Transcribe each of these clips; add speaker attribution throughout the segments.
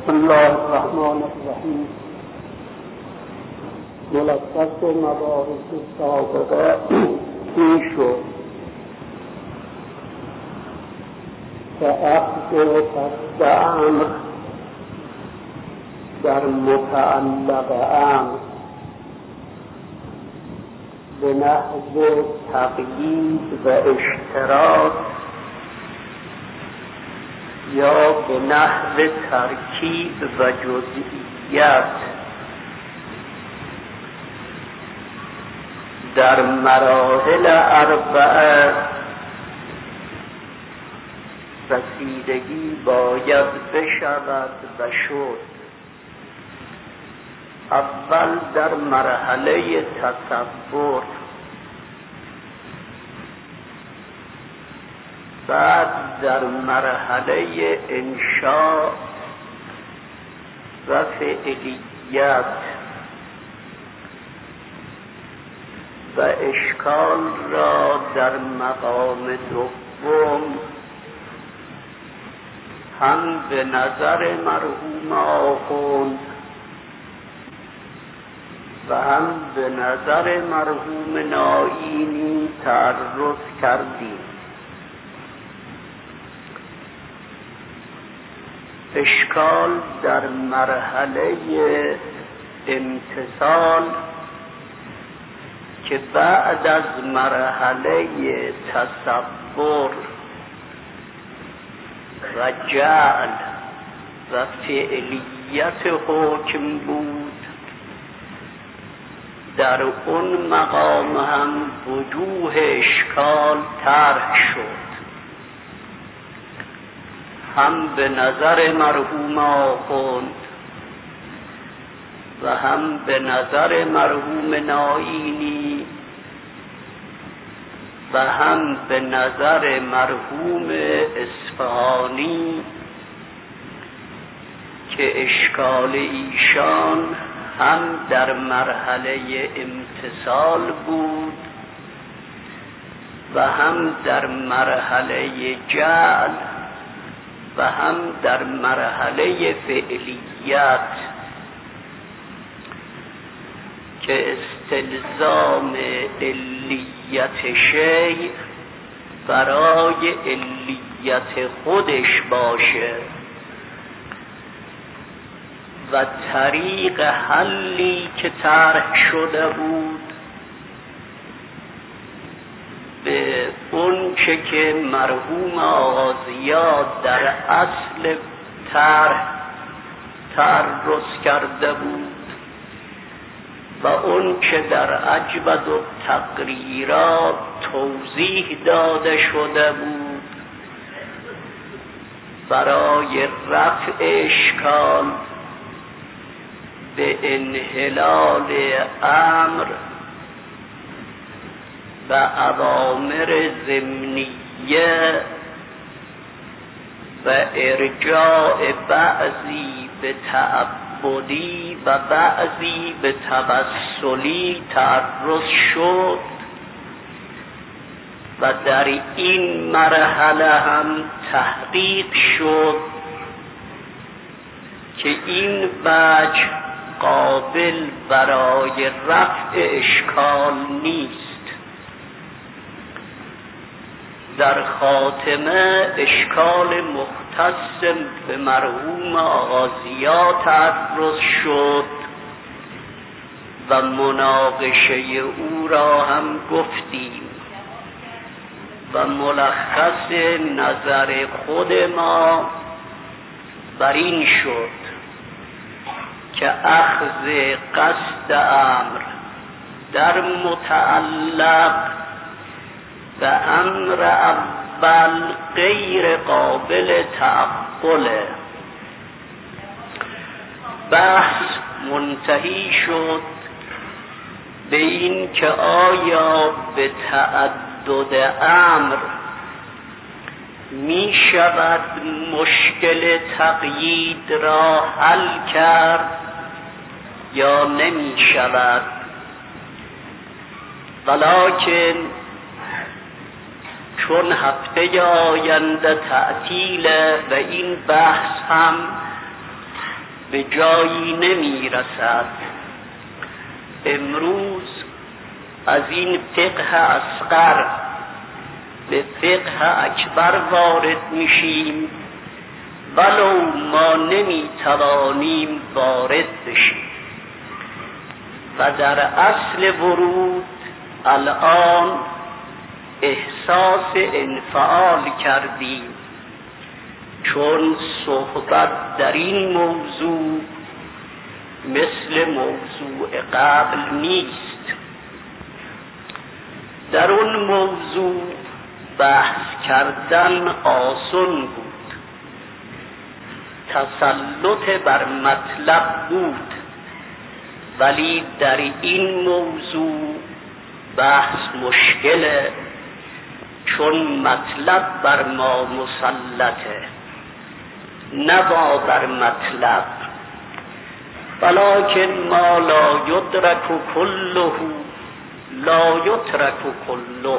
Speaker 1: بسم الله الرحمن الرحیم. ملخص مباحث سابقه این شد که عقد فسد امر در متعلق امر به نحو تقیید و اشتراط یا به نحو ترکیب و جزئیات در مراحل اربعه رسیدگی باید بشود و شد. اول در مرحله تصور، بعد در مرحله انشاء و فعلیت و اشکال را در مقام دوم هم به نظر مرحوم آخوند و هم به نظر مرحوم نائینی تعرض کردیم. اشکال در مرحله امتثال که بعد از مرحله تصور و جعل و فعلیت حکم بود، در اون مقام هم وجوه اشکال طرح شد، هم به نظر مرحوم آخوند و هم به نظر مرحوم نائینی و هم به نظر مرحوم اصفهانی که اشکال ایشان هم در مرحله امتثال بود و هم در مرحله جعل و هم در مرحله فعلیت که استلزام علیت شیء برای علیت خودش باشه و طریق حلی که طرح شده بود به اون چه که مرحوم آغازیات در اصل طرح تعرض کرده بود و اون که در اجود و تقریرات توضیح داده شده بود برای رفع اشکال به انحلال امر و اوامر ضمنیه و ارجاع بعضی به تعبدی و بعضی به توسلی تعرض شد و در این مرحله هم تحقیق شد که این وجه قابل برای رفع اشکال نیست. در خاتمه اشکال مختص به مرحوم آغازیات تعرض شد و مناقشه او را هم گفتیم و ملخص نظر خود ما بر این شد که اخذ قصد امر در متعلق و امر اول غیر قابل تعقله. بحث منتهی شد به این که آیا به تعدد امر می شود مشکل تقیید را حل کرد یا نمی شود، ولکن چون هفته آینده تعطیله و این بحث هم به جایی نمی رسد. امروز از این فقه اصغر به فقه اکبر وارد میشیم، ولو ما نمی توانیم وارد بشیم. و در اصل ورود الان احساس انفعال کردیم، چون صحبت در این موضوع مثل موضوع قبل نیست. در اون موضوع بحث کردن آسان بود، تسلط بر مطلب بود، ولی در این موضوع بحث مشکله، چون مطلب بر ما مسلطه، نه ما بر مطلب. ولکن ما لا یدرک کله لا یترک کله.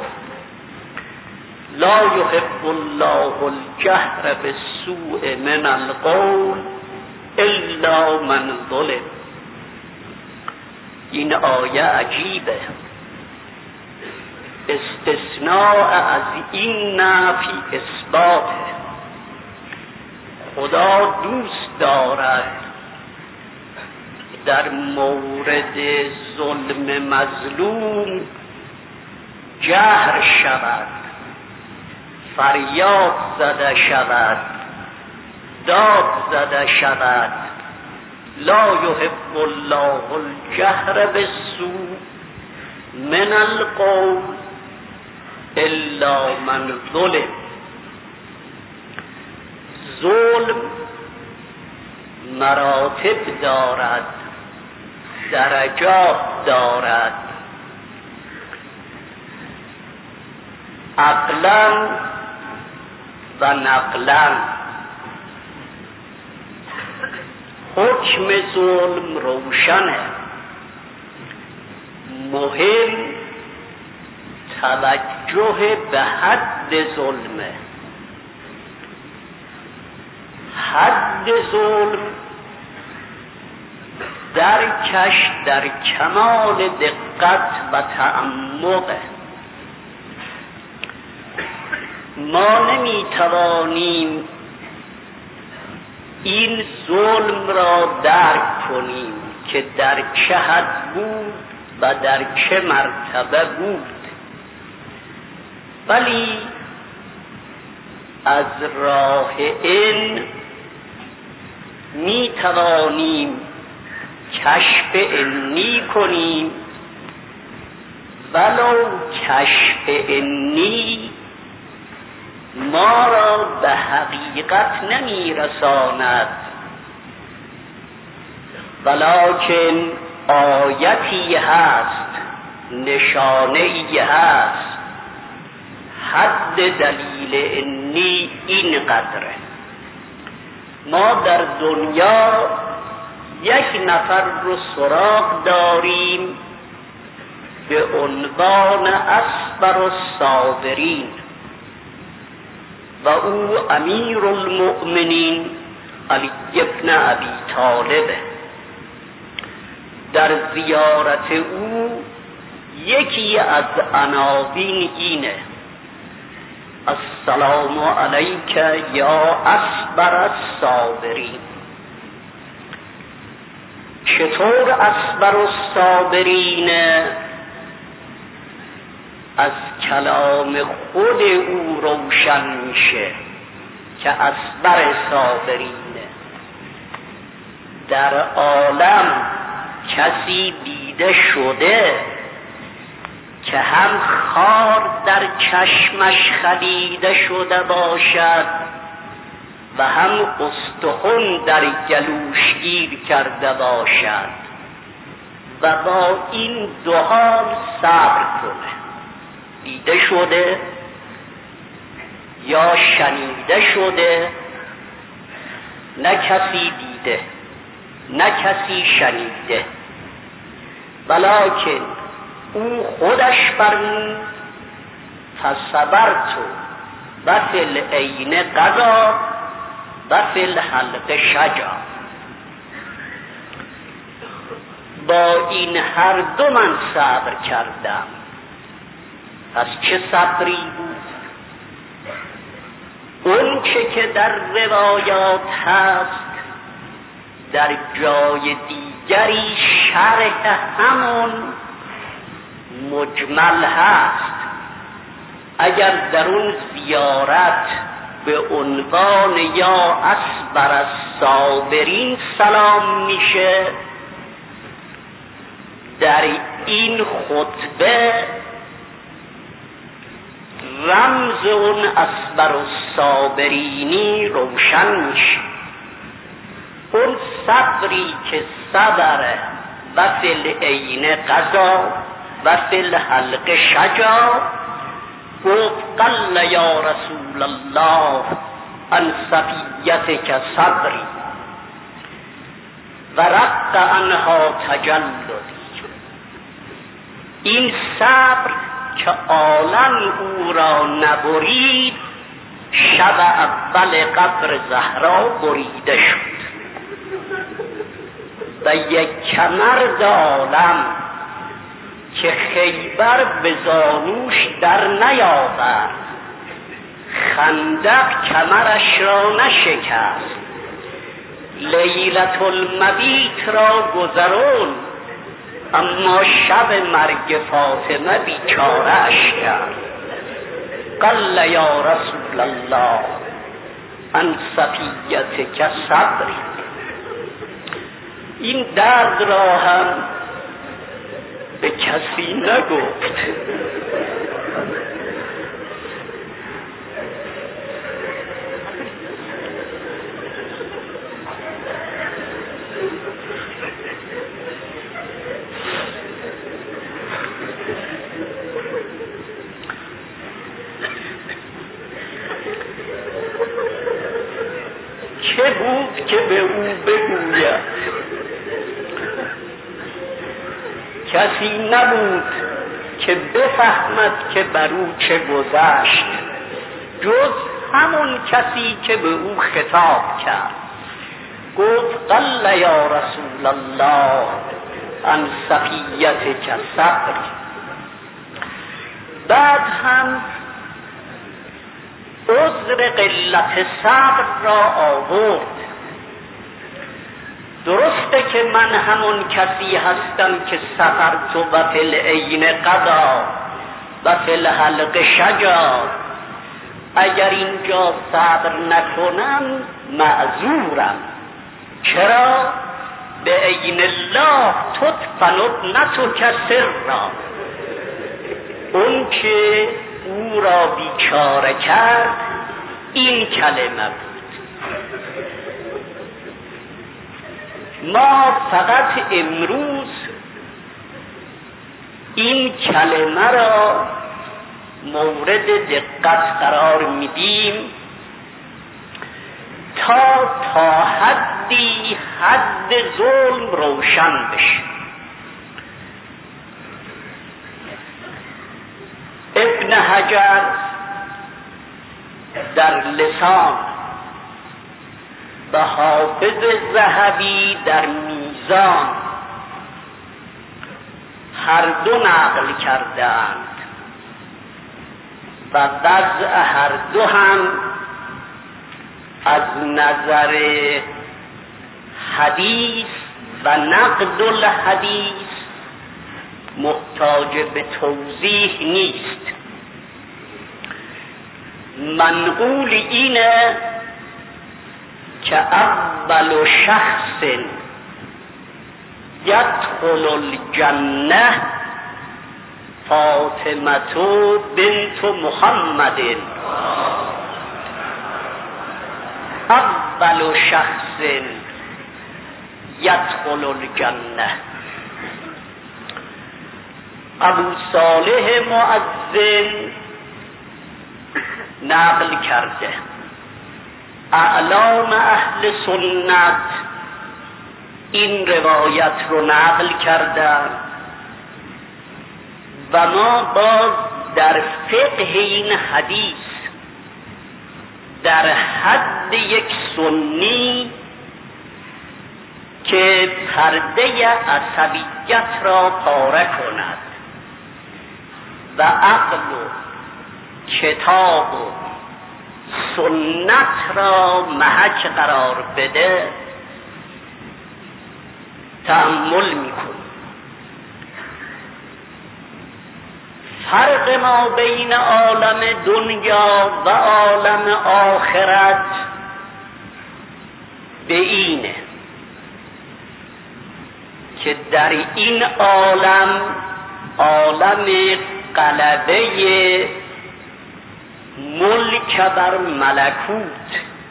Speaker 1: لا یحب الله الجهر بالسوء من القول الا من ظلم. این آیه عجیبه، استثناء از این نفی اثباته. خدا دوست دارد در مورد ظلم مظلوم جهر شود، فریاد زده شود، داد زده شود. لا یحب الله الجهر بالسوء من القول الا من ظلم. ظلم مراتب دارد، درجات دارد. عقلا و نقلا حکم ظلم روشنه، مهم توجه به حد ظلمه. حد ظلم درکش در کمال دقت و تعمقه. ما نمیتوانیم این ظلم را درک کنیم که در چه حد بود و در چه مرتبه بود، ولی از راه علم می توانیم کشف علمی کنیم، ولو کشف علمی ما را به حقیقت نمی رساند، ولکن آیتی هست، نشانه‌ای هست. حد دلیل علمی این قدره. ما در دنیا یک نفر رو سراغ داریم به عنوان اصبر الصابرین و او امیر المؤمنین علی ابن ابی طالب. در زیارت او یکی از عناوین اینه: السلام علیک یا اصبر الصابرین. چطور اصبر الصابرین؟ از کلام خود او روشن میشه که اصبر صابرینه. در عالم کسی دیده شده که هم خار در چشمش خلیده شده باشد و هم استخوان در گلوش گیر کرده باشد و با این دو حال صبر کنه؟ دیده شده یا شنیده شده؟ نه کسی دیده نه کسی شنیده، ولکن او خودش فرمود فصبرت و فی العین قضا و فی الحلق شجا. با این هر دو من صبر کردم. پس چه صبری بود؟ اون که در روایات هست در جای دیگری شرح همون مجمل هست. اگر در اون زیارت به عنوان یا اصبر الصابرین سلام میشه، در این خطبه رمز اون اصبر الصابرینی روشن میشه. اون صبری که صبر و فی العین قضا و فی الحلق شجا، گفت قل یا رسول الله عن صفیتک صبری و رق عنها تجلدی. این صبر که عالم او را نبرید، شب اول قبر زهرا بریده شد و یک کمرد عالم که خیبر به زانوش در نیاورد، خندق کمرش را نشکست، لیلة المبیت را گذرون، اما شب مرگ فاطمه بیچاره‌اش کرد. قل یا رسول الله عن صفیتک صبری. این درد را هم به کسی نگفت. چه بود که به او بگوید؟ کسی نبود که بفهمد که بر او چه گذشت جز همون کسی که به او خطاب کرد. گفت قل یا رسول الله عن صفیتک صبری. بعد هم عذر قلت صبر را آورد. درسته که من همون کسی هستم که سفرت و فی العین قضا و فی الحلق شجا. اگر اینجا صبر نکنم معذورم. چرا؟ به عین الله تدفن ابنتک سرا. اون که او را بیچاره کرد این کلمه بود. ما فقط امروز این کلمه را مورد دقت قرار میدیم تا حدی حد ظلم روشن بشه. ابن حجر در لسان و حافظ ذهبی در میزان هر دو نقل کردند و وضع هر دو هم از نظر حدیث و نقد الحدیث محتاج به توضیح نیست. منقول اینه که اول شخص یدخل الجنه فاطمه بنت محمد. اول شخص یدخل الجنه. ابو صالح مؤذن نقل کرده، اعلام اهل سنت این روایت رو نقل کردن و ما باز در فقه این حدیث در حد یک سنی که پرده عصبیت را پاره کند و عقل و کتاب و سنت را محک قرار بده تأمل میکن. فرق ما بین عالم دنیا و عالم آخرت به اینه که در این عالم غلبه ملک بر ملکوت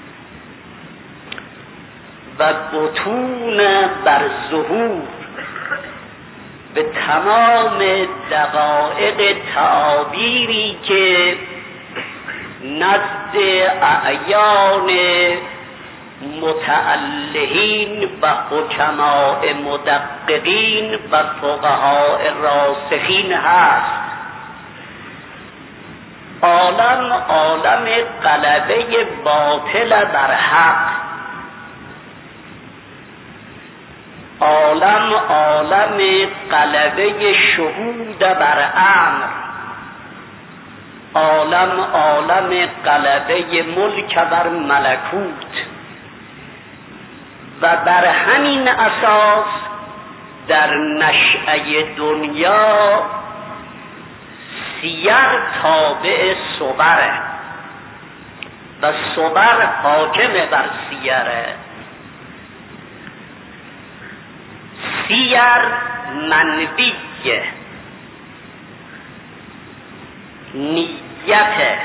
Speaker 1: و بطون بر ظهور به تمام دقایق تعابیری که نزد اعیان متعلهین و حکماء مدققین و فقهاء راسخین هست. عالم غلبه باطل بر حق، عالم غلبه شهود بر امر، عالم غلبه ملک بر ملکوت. و بر همین اساس در نشأه دنیا سیر تابع صبره و صبر حاکم بر سیره. سیر منویه، نیت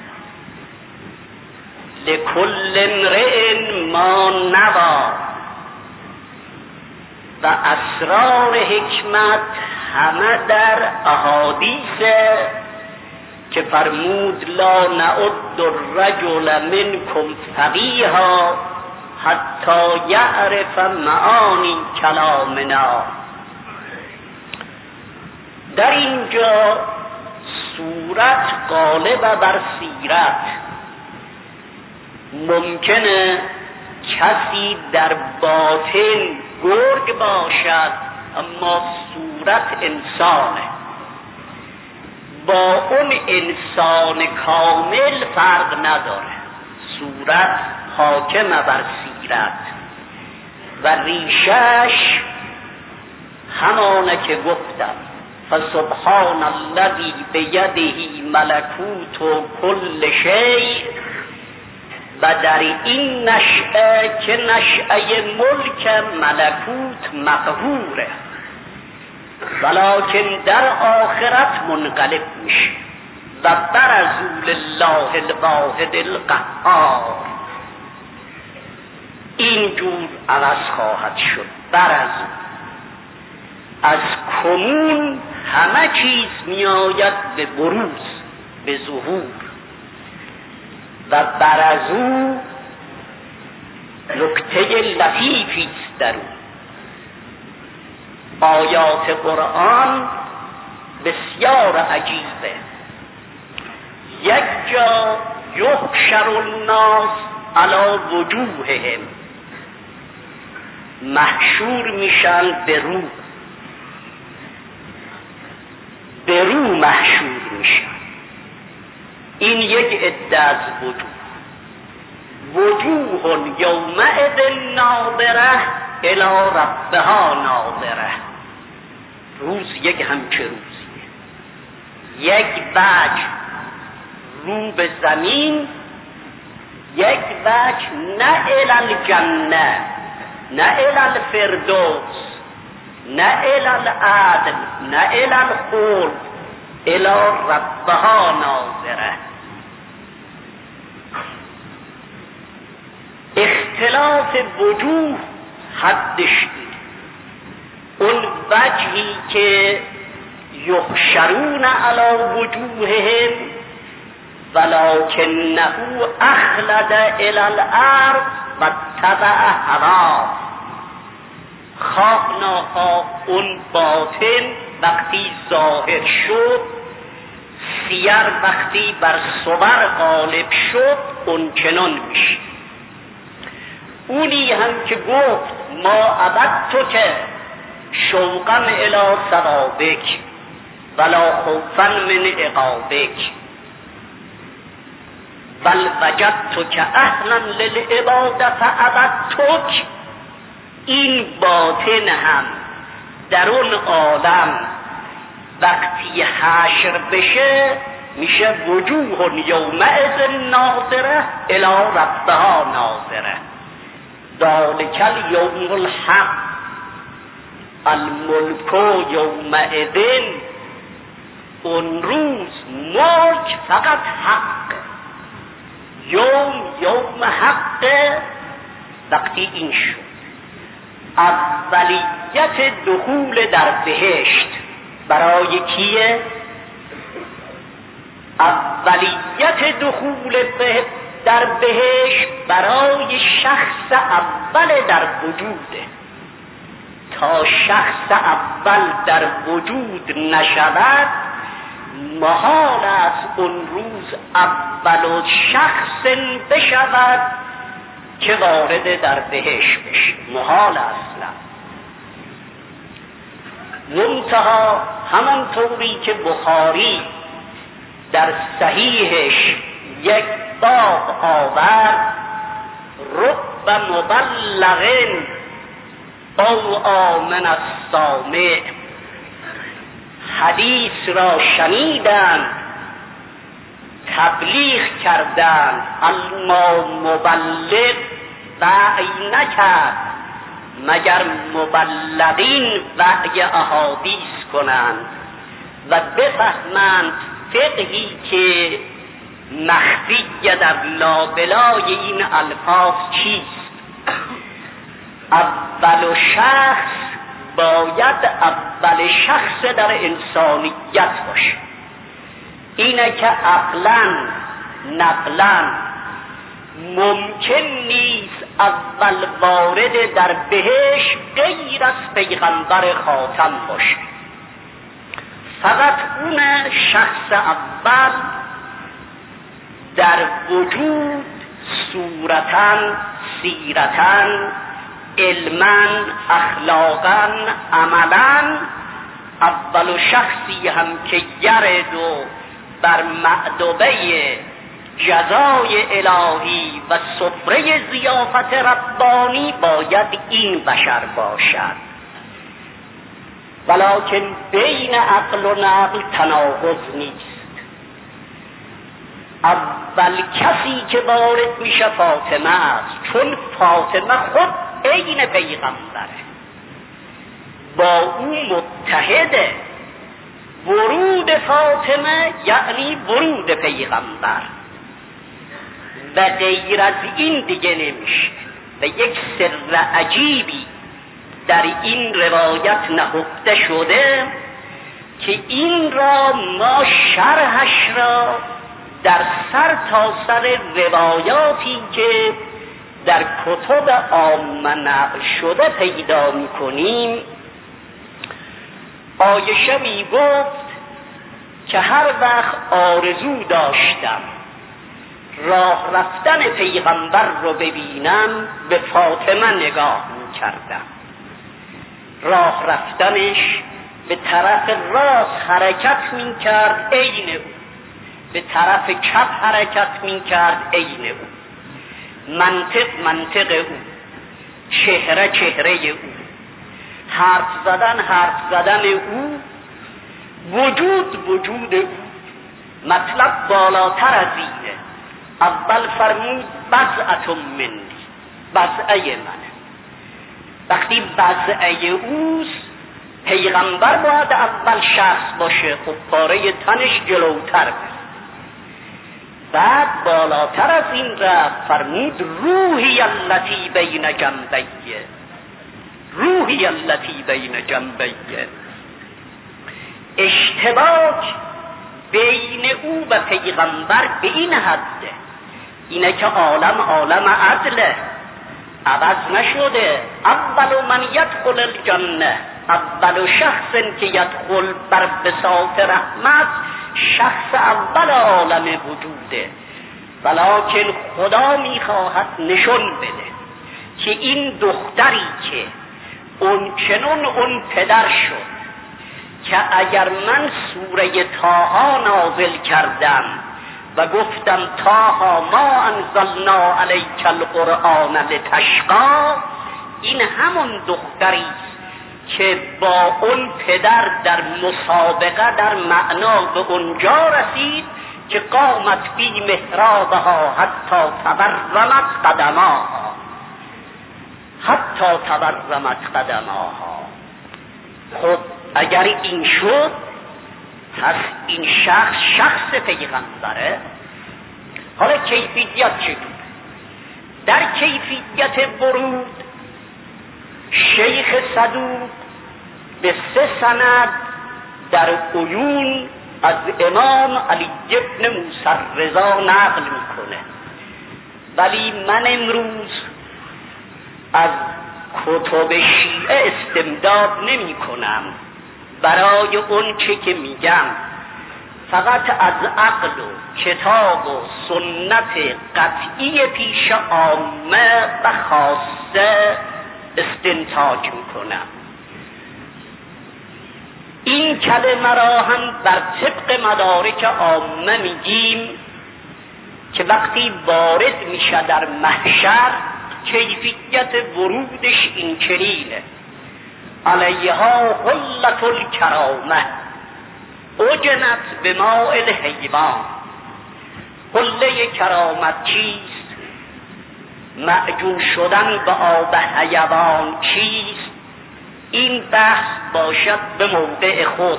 Speaker 1: لکل امرئ ما نوی و اسرار حکمت همه در احادیث که فرمود لا نعد الرجل منکم فقیها حتی یعرف معانی کلامنا. در اینجا صورت غالب بر سیرت. ممکنه کسی در باطن گرگ باشد اما صورت انسانه، با اون انسان کامل فرق نداره. صورت حاکم بر سیرت و ریشش همانه که گفتم فسبحان الذی بیده ملکوت کل شیء. و در این نشأه که نشأه ملک ملکوت مقهوره، ولکن در آخرت منقلب میشه و برزوا لله الواحد القهار. اینجور عوض خواهد شد. برزوا، از کنون همه چیز میآید به بروز، به ظهور. و برزو نکته لطیفی است در اون. آیات قرآن بسیار عجیبه. یک جا یحشر الناس علی وجوههم، محشور میشن به رو محشور میشن. این یک عده از وجوه یومئذ ناظره الی ربها ناظره. روز یک همچه روزیه. یک وجه رو به زمین، یک وجه نه الی الجنه، نه الی الفردوس، نه الی العدل، نه الی الخلد، الی ربها ناظره. اختلاف وجوه حدش این. اون وجهی که یحشرون علی وجوههم ولکنه اخلد الی الارض و تبع هواه. خواه ناخواه اون باطن وقتی ظاهر شد، سیر وقتی بر صبر غالب شد، اون چنان میشه. اونی هم که گفت ما عبدتک شوقا الی ثوابک ولا خوفا من عقابک بل وجدتک اهلا للعبادة فعبدتک. این باطن هم در اون عالم وقتی حشر بشه میشه وجوه یومئذ ناظره الی ربها ناظره. ذالک الیوم الحق الملک یومئذ. اون روز ملک فقط حق، یوم حق. وقتی این شد اولیت دخول در بهشت برای کیه؟ اولیت دخول در بهشت برای شخص اول در وجوده. تا شخص اول در وجود نشود محال است اون روز اول شخص بشود که وارد در بهشت بشه، محال اصلا. منتها همانطوری که بخاری در صحیحش یک باب آورد، رب مبلغ او آمن السامع، حدیث را شنیدند تبلیغ کردند، اما مبلغ وعی نکرد مگر مبلغین وعی احادیث کنند و بفهمند فقهی که مخفی در لابلای این الفاظ چیست. اول شخص باید اول شخص در انسانیت باشه. اینه که عقلاً نقلاً ممکن نیست اول وارد در بهشت غیر از پیغمبر خاتم باشه. فقط اون شخص اول در وجود صورتاً، سیرتاً، علماً، اخلاقاً، عملاً اول شخصی هم که یرد و بر مأدبه جزای الهی و سفره ضیافت ربانی باید این بشر باشد. ولکن بین عقل و نقل تناقض نیست. اول کسی که وارد میشه فاطمه است، چون فاطمه خود عین پیغمبره، با او متحده. ورود فاطمه یعنی ورود پیغمبر و غیر از این دیگه نمیشه. و یک سر عجیبی در این روایت نهفته شده که این را ما شرحش را در سر تا سر روایاتی که در کتب عامه نقل شده پیدا می‌کنیم. عایشه میگفت که هر وقت آرزو داشتم راه رفتن پیغمبر رو ببینم به فاطمه نگاه می‌کردم. راه رفتنش به طرف راست حرکت می‌کرد عین او، به طرف چپ حرکت می‌کرد عین او، منطق او، چهره او، حرف زدن او، وجود او. مطلب بالاتر از اینه. اول فرمود بضعة منی، بضعه منه. وقتی بضعه اوست پیغمبر باید اول شخص باشه، خب پاره تنش جلوتر بره. بعد بالاتر از این رفت فرمود روحی التی بین جنبیه، روحی التی بین جنبیه. اشتباک بین او و پیغمبر به این حده، اینه که عالم عدله، عوض نشده. اول من یدخل الجنه، اول شخص که یدخل بر بساط رحمت، شخص اول عالم وجوده. ولکن خدا میخواهد نشون بده که این دختری که اون پدر شد که اگر من سوره طه نازل کردم و گفتم طه ما انزلنا علیک القرآن لتشقی، این همون دختری که با اون پدر در مسابقه در معنا به اونجا رسید که قامت فی محرابها حتی تورمت قدماها. خب اگر این شد پس این شخص پیغمبره. حالا کیفیت چه بود؟ در کیفیت ورود شیخ صدوق به 3 سند در عیون از امام علی ابن موسی رضا نقل میکنه، ولی من امروز از کتب شیعه استمداد نمی کنم. برای اون چه که میگم فقط از عقل و کتاب و سنت قطعی پیش عامه و خاصه استنتاج میکنم. این کلمه را هم بر طبق مدارک عامه میگیم که وقتی وارد میشه در محشر کیفیت ورودش این چنینه: علیها حلة الکرامه اجنت بماء الحیوان. حله کرامت چیست؟ معجون شدن به آب حیوان چیست؟ این بحث باشد به موضع خود.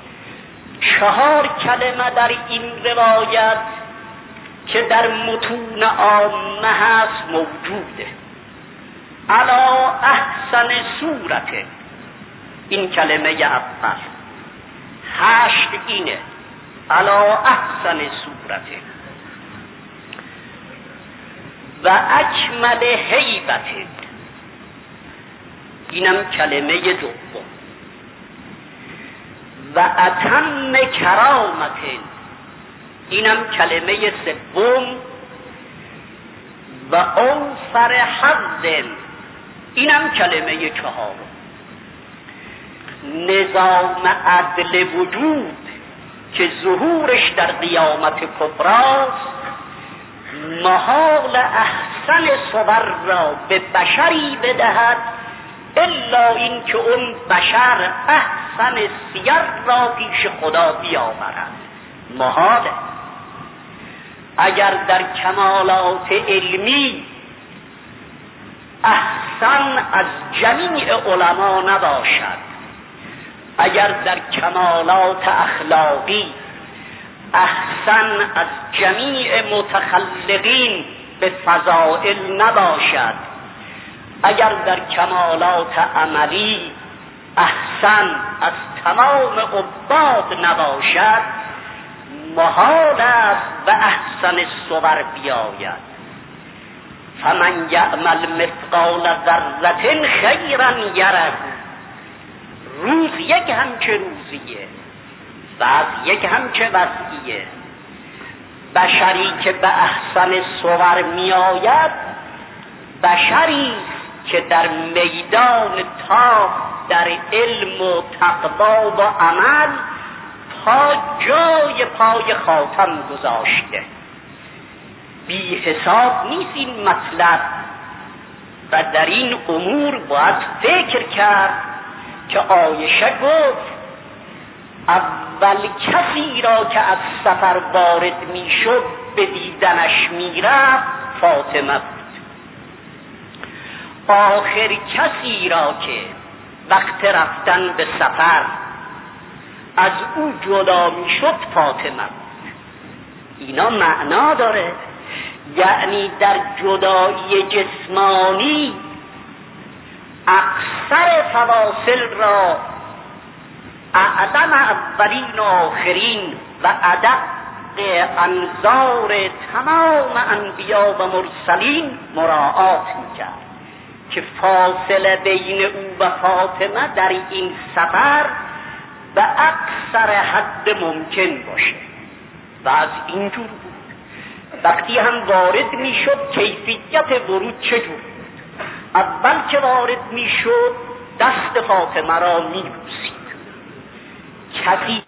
Speaker 1: 4 کلمه در این روایت که در متون عامه هست موجوده. علی احسن صورته، این کلمه اول. 8 اینه: علی احسن صورته و اکمل هیبته، اینم کلمه دوم. و اتم کرامته، اینم کلمه سوم. و اوفر حظ، اینم کلمه 4. نظام عدل وجود که ظهورش در قیامت کبراست محال احسن صور را به بشری بدهد الا این که اون بشر احسن سیر را پیش خدا بیاورد. محاله. اگر در کمالات علمی احسن از جمیع علما نباشد، اگر در کمالات اخلاقی احسن از جمیع متخلقین به فضائل نباشد، اگر در کمالات عملی احسن از تمام عباد نباشد، محال است و احسن صور بیاید. فمن یعمل مثقال ذره خیرا یره. روز یک همچه روزیه، بعد یک همچه وضعیه. بشری که به احسن صور می آید بشری که در میدان تاب در علم و تقوا و عمل تا جای پای خاتم گذاشته. بی حساب نیست این مطلب و در این امور باید فکر کرد که عایشه گفت اول کسی را که از سفر وارد میشد به دیدنش میرفت فاطمه بود. آخر کسی را که وقت رفتن به سفر از او جدا میشد فاطمه بود. اینا معنا داره، یعنی در جدایی جسمانی اکثر فواصل را اعظم اولین و آخرین و ادق انظار تمام انبیا و مرسلین مراعات میکرد که فاصله بین او و فاطمه در این سفر به اکثر حد ممکن باشه و از اینجور بود. وقتی هم وارد میشد کیفیت ورود چجور بود؟ اول که وارد میشد دست فاطمه را میبوسید. کسی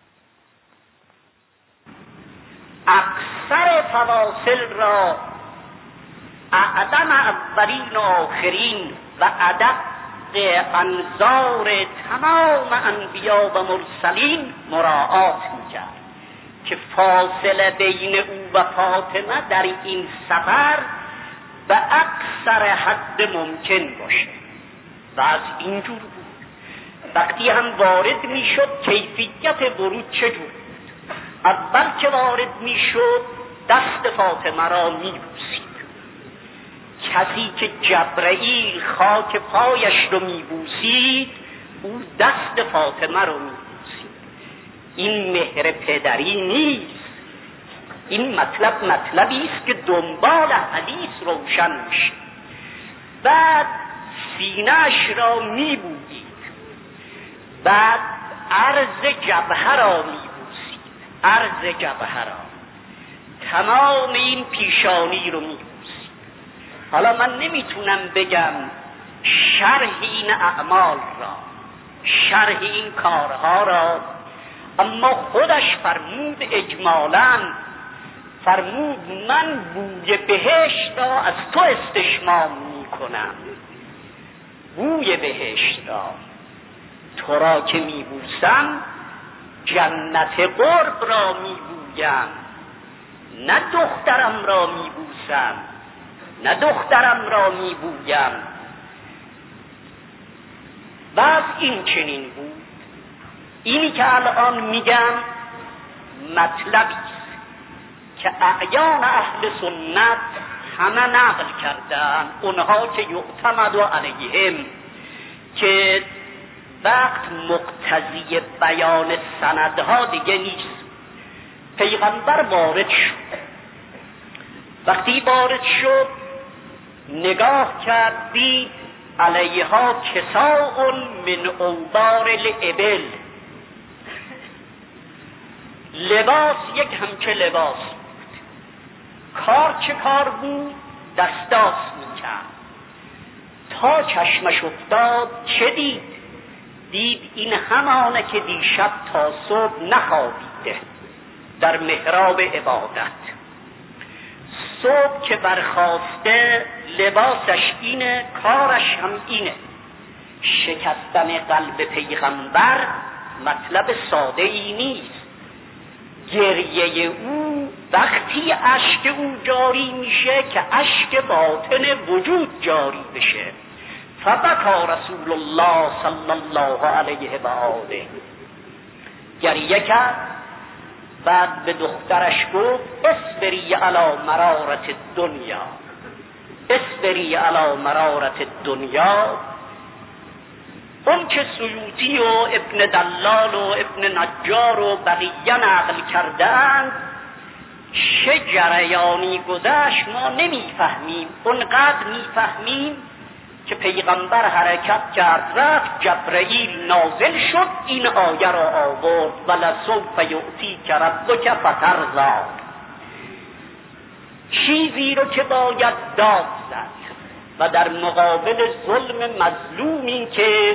Speaker 1: اکثر فواصل را اعلم اولین و آخرین و ادق انظار تمام انبیا و مرسلین مراعات میکرد که فاصله بین او و فاطمه در این سفر به اکثر حد ممکن باشه و از اینجور بود. وقتی هم وارد میشد کیفیت ورود چجور بود؟ اول که وارد میشد دست فاطمه را میبوسید. کسی که جبرئیل خاک پایش رو میبوسید او دست فاطمه رو میبوسید. این مهر پدری نیست، این مطلبی است که دنبال حدیث روشن میشه. بعد سینه‌اش را میبوسید، بعد عرض جبهه را میبوسید، عرض جبهه را، تمام این پیشانی رو میبوسید. حالا من نمیتونم بگم شرح این اعمال را، شرح این کارها را، اما خودش فرمود اجمالاً، فرمود من بوی بهشت را از تو استشمام میکنم، بوی بهشت را، تو را که میبوسم جنت قرب را میبویم، نه دخترم را میبوسم، نه دخترم را میبویم. بعد این چنین بود. اینی که الان میگم مطلبی است که اعیان اهل سنت همه نقل کردن، اونها که یعتمد علیهم، که وقت مقتضی بیان سندها دیگه نیست. پیغمبر وارد شد، وقتی وارد شد نگاه کرد، دید علیها کساء من اوبار الابل، لباس یک همچه لباس بود. کار چه کار بود؟ دستاس میکرد. تا چشمش افتاد چه دید؟ دید این همانه که دیشب تا صبح نخوابیده در محراب عبادت. صبح که برخاسته لباسش اینه، کارش هم اینه. شکستن قلب پیغمبر مطلب ساده ای نیست. گریه او وقتی اشک او جاری میشه که اشک باطن وجود جاری بشه. فبکا رسول الله صلی الله علیه و آله، گریه کرد. بعد به دخترش گفت اصبری علی مرارت الدنیا، اصبری علی مرارت الدنیا. اون که سیوطی و ابن دلال و ابن نجار و بقیه نقل کردند چه جریانی گذشت ما نمیفهمیم. اونقدر میفهمیم که پیغمبر حرکت کرد، رفت، جبرئیل نازل شد، این آیه را آورد ولسوف یؤتیک ربک فترضی، چیزی رو که باید داد زد و در مقابل ظلم مظلومی که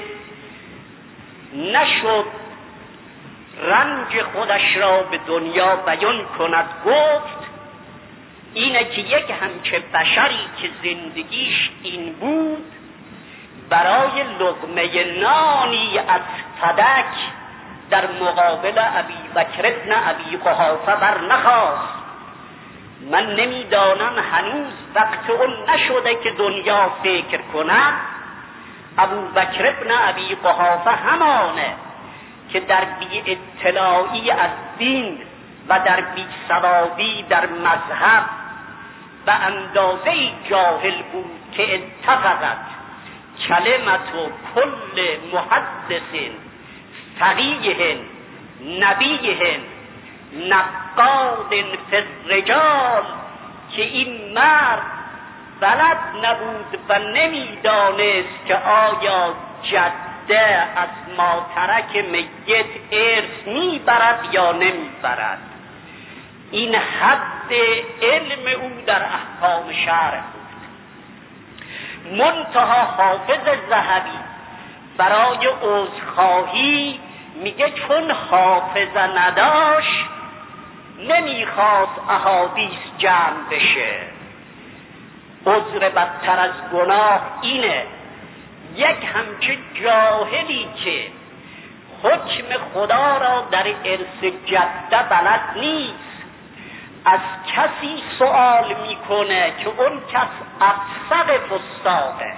Speaker 1: نشد رنج خودش را به دنیا بیان کند گفت اینه که یک همچه بشری که زندگیش این بود برای لقمه نانی از فدک در مقابل ابی بکر ابن ابی قحافه بر نخواست. من نمیدانم هنوز وقت اون نشده که دنیا فکر کنم ابو بکر ابن ابی قحافه همانه که در بی اطلاعی از دین و در بی سوادی در مذهب و اندازه جاهل بود که اتفقت کلمت و کل محدث فقیه نبیه نقاد فی الرجال، که این مرد بلد نبود و نمیدانست که آیا جده از ماترک میت ارث میبرد یا نمیبرد. این حد علم او در احکام شرع بود. منتها حافظ ذهبی برای عذرخواهی میگه چون حافظه نداشت نمیخواست احادیث جمع بشه. عذر بدتر از گناه اینه یک همچه جاهلی که حکم خدا را در ارث جده بلد نیست از کسی سوال میکنه که اون کس افسق فساقه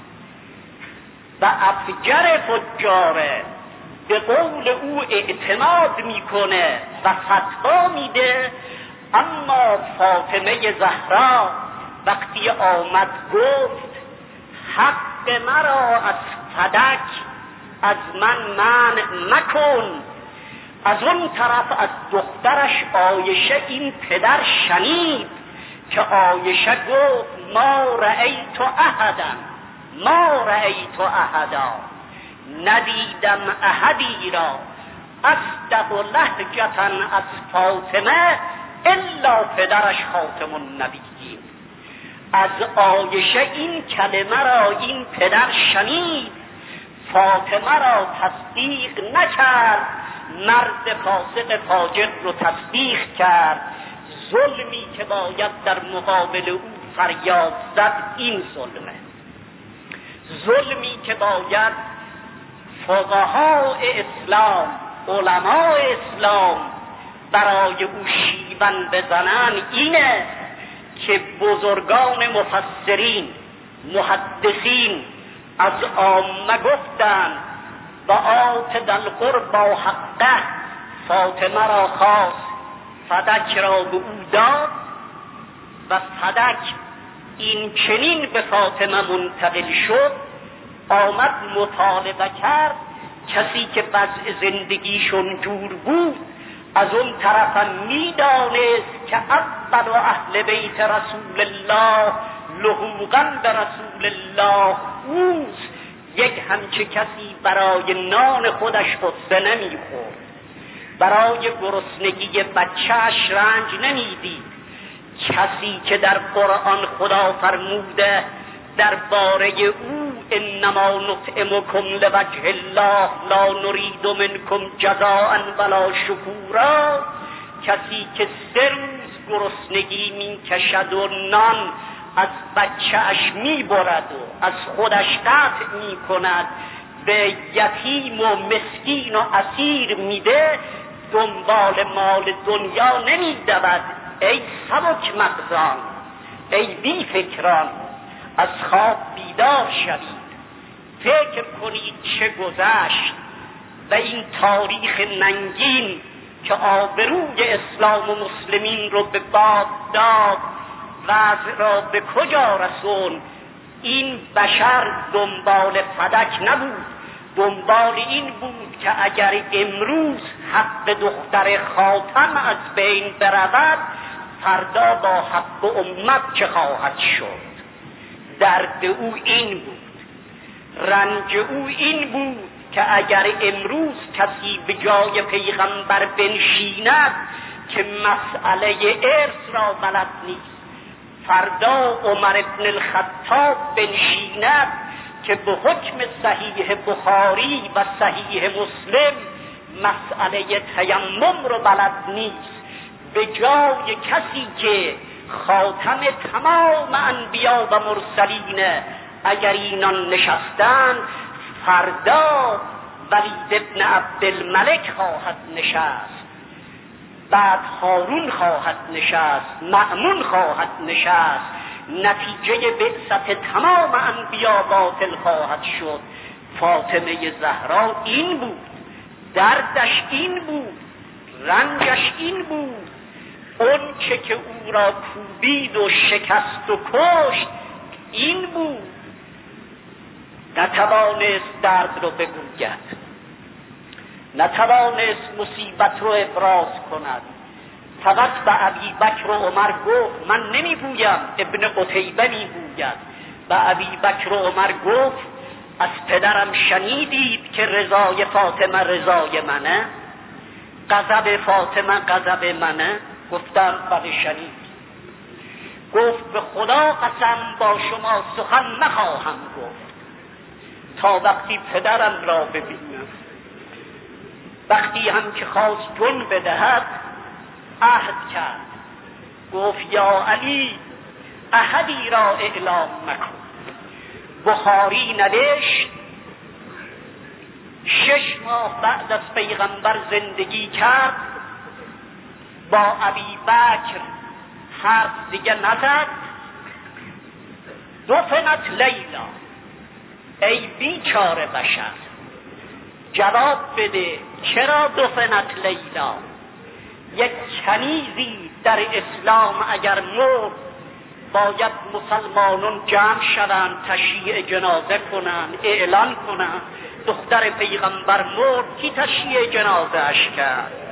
Speaker 1: و افجر فجاره، به قول او اعتماد میکنه و فتوا میده. اما فاطمه زهرا وقتی آمد گفت حق مرا از فدک از من منع مکن، از اون طرف از دخترش عایشه این پدر شنید که عایشه گفت ما رأیت احدا، ندیدم احدی را اصدق لهجة از فاطمه الا پدرش خاتم النبیین. از عایشه این کلمه را این پدر شنید، فاطمه را تصدیق نکرد، مرد فاسق فاجر رو تصدیق کرد. ظلمی که باید در مقابل او فریاد زد این ظلمه، ظلمی که باید فقها اسلام، علماء اسلام برای او شیون بزنن اینه که بزرگان مفسرین محدثین از عامه گفتن و آت دل قربا حقه، فاطمه را خواست فدک را به او داد و فدک این چنین به فاطمه منتقل شد. آمد مطالبه کرد، کسی که وضع زندگیشون جور بود از اون طرف میدانست که اول و اهل بیت رسول الله لحوقا به رسول الله اوست، یک همچه کسی برای نان خودش قصه نمیخورد، برای گرسنگی بچهش رنج نمیدید. کسی که در قرآن خدا فرموده درباره او انما نطعمکم لوجه الله لا نرید منکم جزاء ولا شکورا، کسی که 3 روز گرسنگی میکشد و نان از بچه‌اش میبرد و از خودش قطع میکند، به یتیم و مسکین و اسیر میده، دنبال مال دنیا نمیدود. ای سبک مغزان، ای بی فکران، از خواب بیدار شوید، فکر کنید چه گذشت و این تاریخ ننگین که آبروی اسلام و مسلمین رو به باد داد، وضع را به کجا رسون. این بشر دنبال فدک نبود، دنبال این بود که اگر امروز حق دختر خاتم از بین برود، فردا با حق امت چه خواهد شد. درد او این بود، رنج او این بود که اگر امروز کسی به جای پیغمبر بنشیند که مسئله ارث را بلد نیست، فردا عمر ابن الخطاب بنشیند که به حکم صحیح بخاری و صحیح مسلم مسئله تیمم رو بلد نیست، به جای کسی که خاتم تمام انبیا و مرسلین اگر اینان نشستند، فردا ولید ابن عبدالملک خواهد نشست، بعد هارون خواهد نشست، مأمون خواهد نشست، نتیجه بعثت تمام انبیا باطل خواهد شد. فاطمه زهرا این بود، دردش این بود، رنجش این بود. اون چه که او را کوبید و شکست و کشت این بود. نتوانست درد رو بگوید، نتوانست مصیبت رو ابراز کند. فقط به ابی بکر و عمر گفت من نمیگویم، ابن قتیبه میگوید، به ابی بکر و عمر گفت از پدرم شنیدید که رضای فاطمه رضای منه، غضب فاطمه غضب منه؟ گفتم بله شنید. گفت به خدا قسم با شما سخن نخواهم گفت تا وقتی پدرم را ببینم. وقتی هم که خواست جون بدهد عهد کرد، گفت یا علی احدی را اعلام مکن. بخاری نوشت 6 ماه بعد از پیغمبر زندگی کرد، با ابی بکر حرف دیگه نزد. دفنت لیلا، ای بیچاره بشر جواب بده چرا دفنت لیلا؟ یک کنیزی در اسلام اگر مرد باید مسلمانون جمع شوند، تشییع جنازه کنند، اعلان کنند دختر پیغمبر مرد، کی تشییع جنازه اش کرد؟